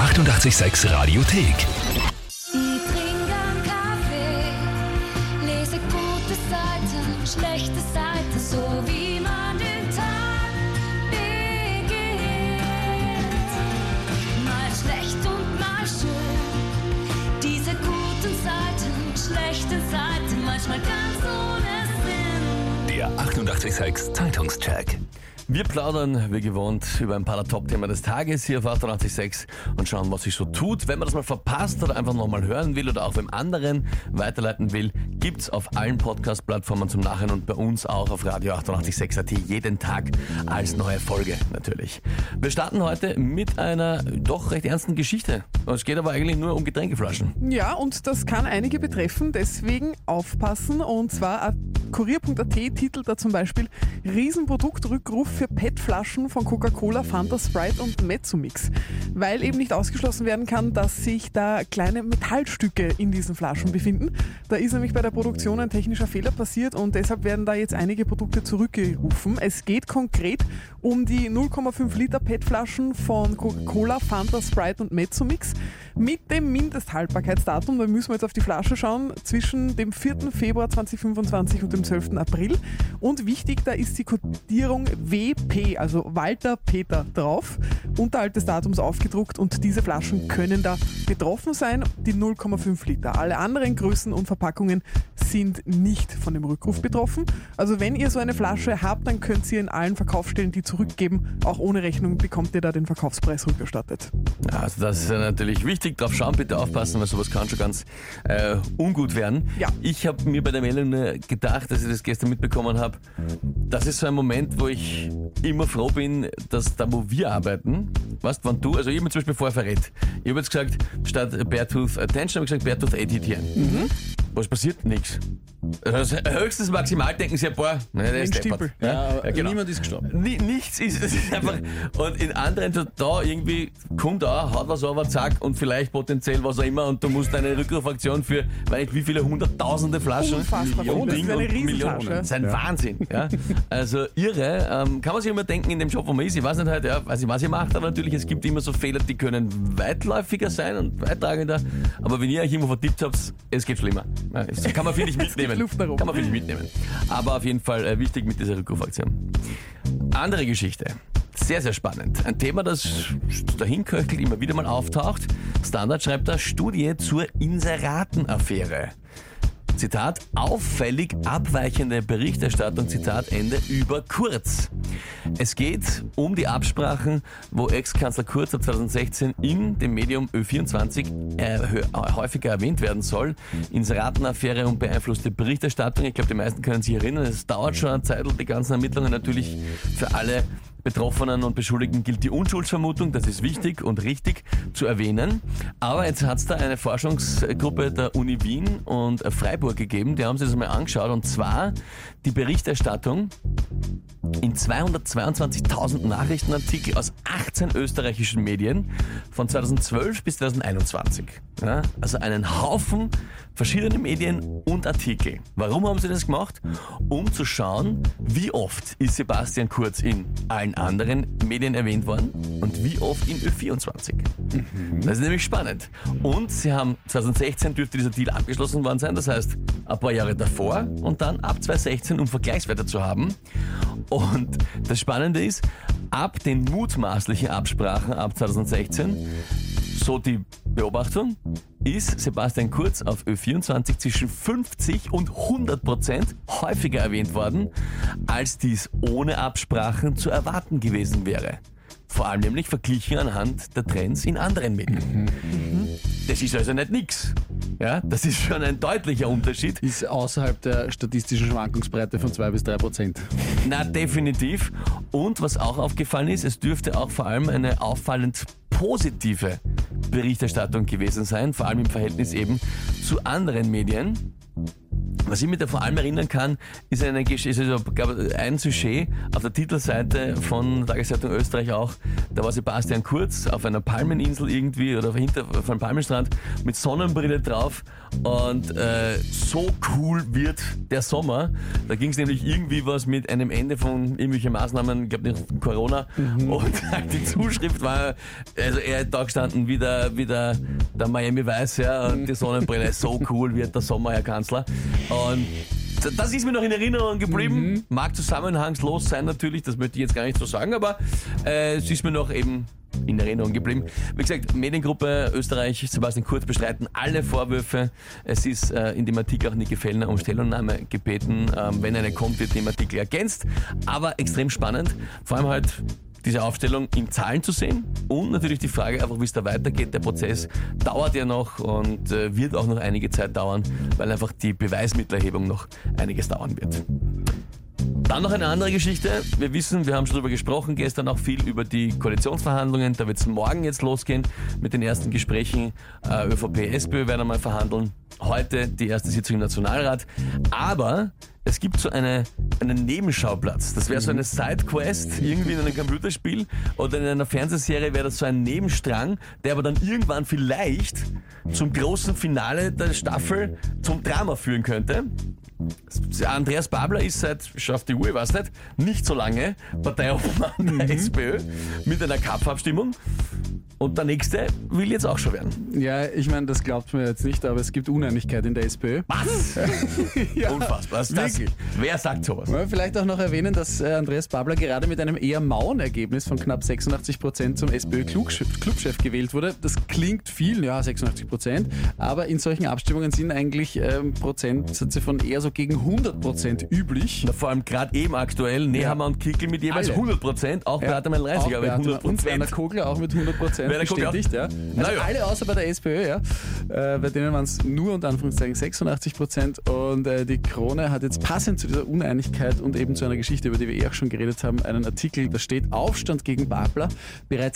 886 Radiothek. Ich trinke einen Kaffee, lese gute Seiten, schlechte Seiten, so wie man den Tag beginnt. Mal schlecht und mal schön, diese guten Seiten, schlechten Seiten, manchmal ganz ohne Sinn. Der 886 Zeitungscheck. Wir plaudern, wie gewohnt, über ein paar der Top-Themen des Tages hier auf 886 und schauen, was sich so tut. Wenn man das mal verpasst oder einfach nochmal hören will oder auch beim anderen weiterleiten will, gibt's auf allen Podcast-Plattformen zum Nachhinein und bei uns auch auf Radio 886.at jeden Tag als neue Folge natürlich. Wir starten heute mit einer doch recht ernsten Geschichte. Es geht aber eigentlich nur um Getränkeflaschen. Ja, und das kann einige betreffen, deswegen aufpassen. Und zwar Kurier.at titelt da zum Beispiel Riesenproduktrückruf für PET-Flaschen von Coca-Cola, Fanta, Sprite und Mezzomix. Weil eben nicht ausgeschlossen werden kann, dass sich da kleine Metallstücke in diesen Flaschen befinden. Da ist nämlich bei der Produktion ein technischer Fehler passiert und deshalb werden da jetzt einige Produkte zurückgerufen. Es geht konkret um die 0,5 Liter PET-Flaschen von Coca-Cola, Fanta, Sprite und Mezzomix mit dem Mindesthaltbarkeitsdatum, da müssen wir jetzt auf die Flasche schauen, zwischen dem 4. Februar 2025 und dem 12. April. Und wichtig, da ist die Kodierung WP, also Walter Peter drauf, unterhalb des Datums aufgedruckt und diese Flaschen können da betroffen sein, die 0,5 Liter. Alle anderen Größen und Verpackungen sind nicht von dem Rückruf betroffen. Also wenn ihr so eine Flasche habt, dann könnt ihr in allen Verkaufsstellen die zurückgeben. Auch ohne Rechnung bekommt ihr da den Verkaufspreis rückerstattet. Ja, also das ist natürlich wichtig. Drauf schauen, bitte aufpassen, weil sowas kann schon ganz ungut werden. Ja. Ich habe mir bei der Meldung gedacht, dass ich das gestern mitbekommen habe, das ist so ein Moment, wo ich immer froh bin, dass da, wo wir arbeiten, weißt, wenn du, also ich habe mir zum Beispiel vorher verrät. Ich habe jetzt gesagt, statt Beartooth Attention habe ich gesagt Beartooth ATTN. Was passiert? Nichts. Also höchstens maximal denken sie ein paar. Nein, der ist deppert. Ja, genau. Niemand ist gestorben. Nichts ist, es ist einfach, und in anderen, da irgendwie kommt auch, haut was aber, zack, und vielleicht potenziell was auch immer, und du musst eine Rückrufaktion für, weiß nicht wie viele hunderttausende Flaschen, Unfassbar, das ist eine Riesenflasche. Das ist ein Wahnsinn, ja. Also irre, kann man sich immer denken in dem Job, wo man ist, ich weiß nicht halt, ja, weiß ich, was ihr macht, aber natürlich, es gibt immer so Fehler, die können weitläufiger sein und weittragender, aber wenn ihr euch irgendwo vertippt habt, es geht schlimmer. Ja, das kann man, finde ich, mitnehmen. Luft nach oben. Kann man, finde ich, mitnehmen. Aber auf jeden Fall wichtig mit dieser Rückrufaktion. Andere Geschichte. Sehr, sehr spannend. Ein Thema, das dahin köchelt, immer wieder mal auftaucht. Standard schreibt da Studie zur Inseratenaffäre. Zitat, auffällig abweichende Berichterstattung, Zitat Ende, über Kurz. Es geht um die Absprachen, wo Ex-Kanzler Kurz ab 2016 in dem Medium Ö24 häufiger erwähnt werden soll. Inseratenaffäre und beeinflusste Berichterstattung. Ich glaube, die meisten können sich erinnern, es dauert schon eine Zeit, die ganzen Ermittlungen natürlich für alle Betroffenen und Beschuldigten gilt die Unschuldsvermutung, das ist wichtig und richtig zu erwähnen. Aber jetzt hat es da eine Forschungsgruppe der Uni Wien und Freiburg gegeben, die haben sich das mal angeschaut, und zwar die Berichterstattung in 222.000 Nachrichtenartikel aus 18 österreichischen Medien von 2012 bis 2021. Ja, also einen Haufen verschiedene Medien und Artikel. Warum haben sie das gemacht? Um zu schauen, wie oft ist Sebastian Kurz in allen anderen Medien erwähnt worden und wie oft in Ö24. Das ist nämlich spannend. Und sie haben 2016 dürfte dieser Deal abgeschlossen worden sein, das heißt ein paar Jahre davor und dann ab 2016, um Vergleichswerte zu haben. Und das Spannende ist, ab den mutmaßlichen Absprachen ab 2016, so die Beobachtung, ist Sebastian Kurz auf Ö24 zwischen 50 und 100% häufiger erwähnt worden, als dies ohne Absprachen zu erwarten gewesen wäre. Vor allem nämlich verglichen anhand der Trends in anderen Medien. Das ist also nicht nix. Ja, das ist schon ein deutlicher Unterschied. Ist außerhalb der statistischen Schwankungsbreite von 2-3%. Na, definitiv. Und was auch aufgefallen ist, es dürfte auch vor allem eine auffallend positive Berichterstattung gewesen sein, vor allem im Verhältnis eben zu anderen Medien. Was ich mich da vor allem erinnern kann, ist ein Sujet auf der Titelseite von Tageszeitung Österreich auch. Da war Sebastian Kurz auf einer Palmeninsel irgendwie oder hinter auf einem Palmenstrand mit Sonnenbrille drauf und so cool wird der Sommer. Da ging es nämlich irgendwie was mit einem Ende von irgendwelchen Maßnahmen, ich glaube nicht Corona und die Zuschrift war, also er hat da gestanden wie der Miami Vice, ja, und die Sonnenbrille, so cool wird der Sommer, Herr Kanzler. Und das ist mir noch in Erinnerung geblieben. Mag zusammenhangslos sein natürlich, das möchte ich jetzt gar nicht so sagen, aber es ist mir noch eben in Erinnerung geblieben. Wie gesagt, Mediengruppe Österreich, Sebastian Kurz bestreiten alle Vorwürfe. Es ist in dem Artikel auch Niki Fellner um Stellungnahme gebeten. Wenn eine kommt, wird im Artikel ergänzt. Aber extrem spannend. Vor allem halt diese Aufstellung in Zahlen zu sehen und natürlich die Frage einfach, wie es da weitergeht. Der Prozess dauert ja noch und wird auch noch einige Zeit dauern, weil einfach die Beweismittelerhebung noch einiges dauern wird. Dann noch eine andere Geschichte. Wir wissen, wir haben schon darüber gesprochen, gestern auch viel über die Koalitionsverhandlungen. Da wird es morgen jetzt losgehen mit den ersten Gesprächen. ÖVP, SPÖ werden einmal verhandeln. Heute die erste Sitzung im Nationalrat. Aber es gibt so einen Nebenschauplatz. Das wäre so eine Sidequest, irgendwie in einem Computerspiel oder in einer Fernsehserie wäre das so ein Nebenstrang, der aber dann irgendwann vielleicht zum großen Finale der Staffel zum Drama führen könnte. Andreas Babler ist seit, schau auf die Uhr, ich weiß nicht so lange Parteiobmann der SPÖ mit einer Kapf-Abstimmung. Und der Nächste will jetzt auch schon werden. Ja, ich meine, das glaubt man jetzt nicht, aber es gibt Uneinigkeit in der SPÖ. Was? Ja, unfassbar. Das, wer sagt sowas? Wollen wir vielleicht auch noch erwähnen, dass Andreas Babler gerade mit einem eher mauen Ergebnis von knapp 86% zum SPÖ-Clubchef gewählt wurde. Das klingt viel, ja, 86%, aber in solchen Abstimmungen sind eigentlich Prozentsätze von eher so gegen 100% üblich. Na, vor allem gerade eben aktuell, Nehammer und Kickel mit jeweils Alle. 100%, auch Beate Meilreisiger mit 100%. Und Werner Kogler auch mit 100%. Bestätigt, ja. Also alle außer bei der SPÖ, ja. Bei denen waren es nur unter Anführungszeichen 86% und die Krone hat jetzt passend zu dieser Uneinigkeit und eben zu einer Geschichte, über die wir auch schon geredet haben, einen Artikel, da steht Aufstand gegen Babler, bereits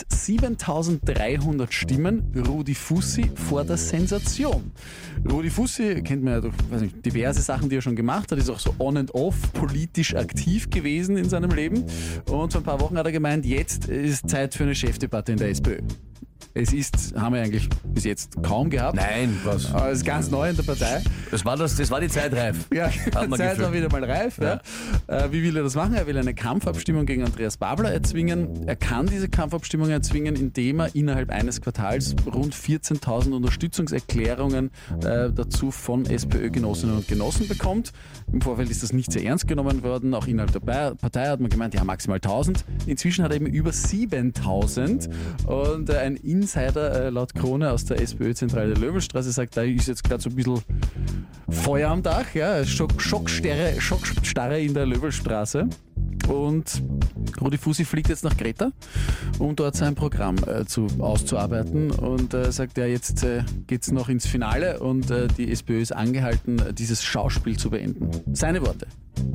7300 Stimmen, Rudi Fussi vor der Sensation. Rudi Fussi kennt man ja durch diverse Sachen, die er schon gemacht hat, ist auch so on and off politisch aktiv gewesen in seinem Leben und vor ein paar Wochen hat er gemeint, jetzt ist Zeit für eine Chefdebatte in der SPÖ. Haben wir eigentlich bis jetzt kaum gehabt. Nein, was? Aber es ist ganz neu in der Partei. Das war die Zeit reif. Ja, die Zeit war wieder mal reif. Ja. Wie will er das machen? Er will eine Kampfabstimmung gegen Andreas Babler erzwingen. Er kann diese Kampfabstimmung erzwingen, indem er innerhalb eines Quartals rund 14.000 Unterstützungserklärungen dazu von SPÖ-Genossinnen und Genossen bekommt. Im Vorfeld ist das nicht sehr ernst genommen worden. Auch innerhalb der Partei hat man gemeint, ja, maximal 1.000. Inzwischen hat er eben über 7.000 und ein Insider laut Krone aus der SPÖ-Zentrale der Löwenstraße sagt, da ist jetzt gerade so ein bisschen Feuer am Dach, ja, Schockstarre in der Löwenstraße. Und Rudi Fussi fliegt jetzt nach Kreta, um dort sein Programm auszuarbeiten und sagt, ja, jetzt geht's noch ins Finale und die SPÖ ist angehalten, dieses Schauspiel zu beenden. Seine Worte.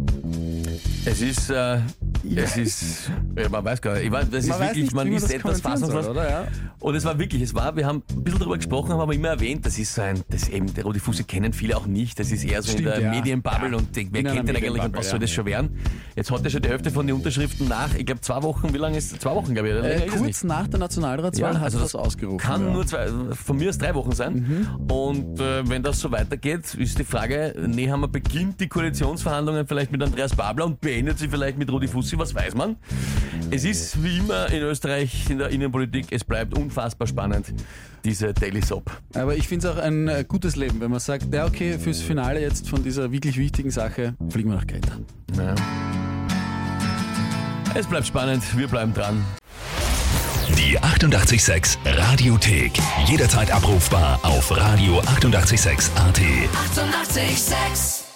Es ist, man weiß gar nicht, man ist etwas fassungslos. Oder? Ja. Und wir haben ein bisschen darüber gesprochen, haben aber immer erwähnt, der Rudi Fussi kennen viele auch nicht, das ist eher so in der Medienbubble und wer kennt den eigentlich und was soll das schon werden? Jetzt hat er schon die Hälfte von den Unterschriften nach, ich glaube 2 Wochen, wie lange ist es? 2 Wochen, glaube ich, oder? Kurz nach der Nationalratswahl hat er das ausgerufen. Kann nur von mir aus 3 Wochen sein. Und wenn das so weitergeht, ist die Frage, Nehammer beginnt die Koalitionsverhandlungen vielleicht mit Andreas Babler und beendet sie vielleicht mit Rudi Fussi, was weiß man. Es ist wie immer in Österreich in der Innenpolitik, es bleibt unfassbar spannend, diese Daily Soap. Aber ich finde es auch ein gutes Leben, wenn man sagt, ja okay, fürs Finale jetzt von dieser wirklich wichtigen Sache fliegen wir nach Kreta. Ja. Es bleibt spannend, wir bleiben dran. Die 88,6 Radiothek. Jederzeit abrufbar auf radio886.at. 88,6.